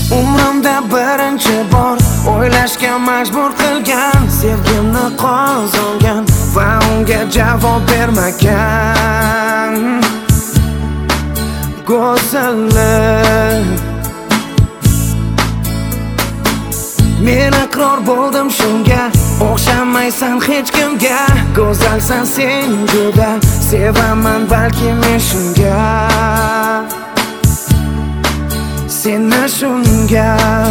Umrimda birinchi bor o'ylashga majbur qilgan, sevgimni qozongan va unga javob bermagan go'zallik. Men iqror bo'ldim shunga, o'xshamaysan hech kimga. Go'zalsan sen juda, sevaman balki men shunga, seni shunga.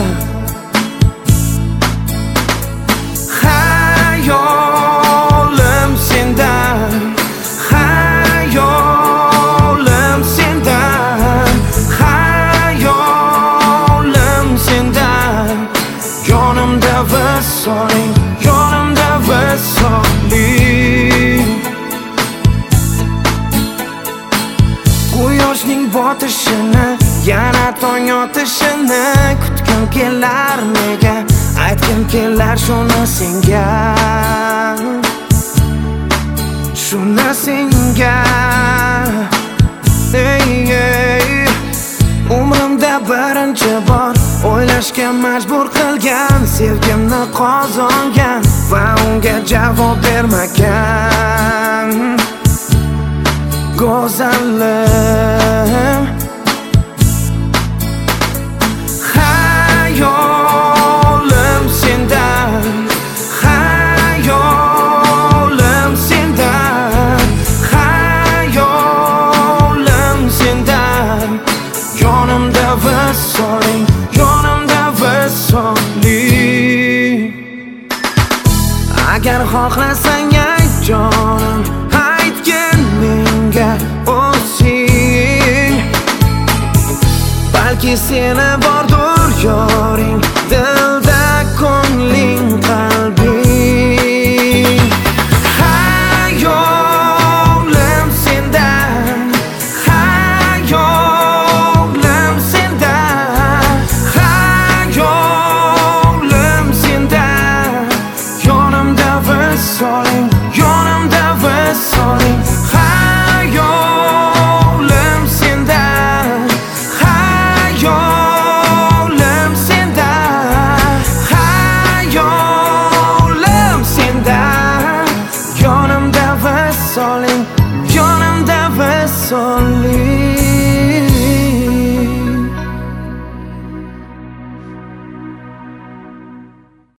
Hayolim sendan, hayolim sendan, hayolim sendan. Yonimda visoling, yonimda visoling. Quyoshning botishini, yana tong otishini kutgim kelar nega, aytgim kelar shuni senga, shuni senga. Umrimda birinchi bor o'ylashga majbur qilgan, sevgimni qozongan va unga javob bermagan go'zallik. Hayolim sendan, hayolim sendan, hayolim sendan. Yonimda visoling, yonimda visoling. Agar xohlasang ayt jonim, aytgin menga o'zing. Balki seni bor